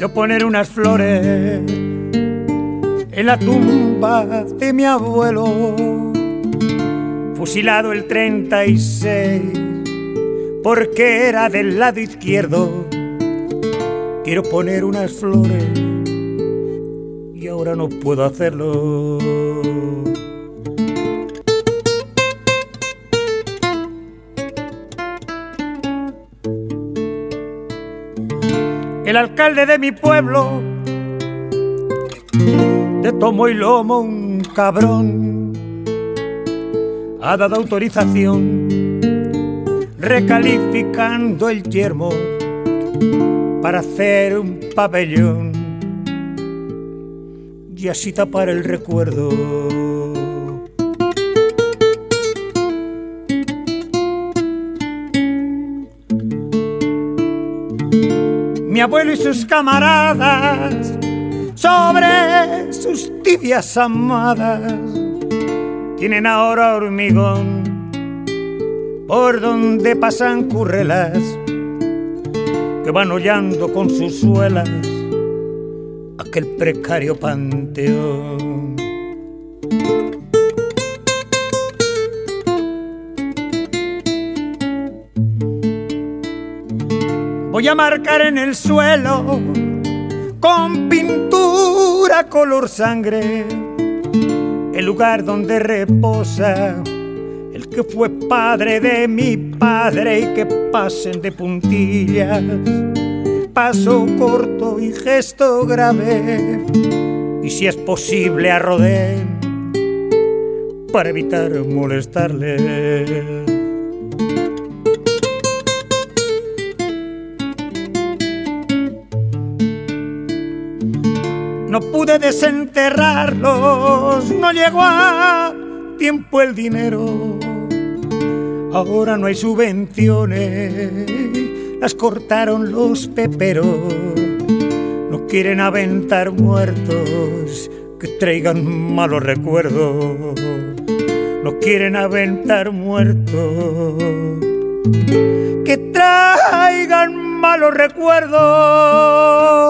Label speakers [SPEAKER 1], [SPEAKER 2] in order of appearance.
[SPEAKER 1] Quiero poner unas flores en la tumba de mi abuelo, fusilado el 36 porque era del lado izquierdo. Quiero poner unas flores y ahora no puedo hacerlo. El alcalde de mi pueblo, de tomo y lomo un cabrón, ha dado autorización recalificando el yermo para hacer un pabellón y así tapar el recuerdo. Mi abuelo y sus camaradas sobre sus tibias amadas tienen ahora hormigón por donde pasan currelas que van hollando con sus suelas aquel precario panteón. Voy a marcar en el suelo con pintura color sangre el lugar donde reposa el que fue padre de mi padre, y que pasen de puntillas paso corto y gesto grave, y si es posible a rodén para evitar molestarle. No pude desenterrarlos, no llegó a tiempo el dinero. Ahora no hay subvenciones, las cortaron los peperos. No quieren aventar muertos que traigan malos recuerdos. No quieren aventar muertos que traigan malos recuerdos.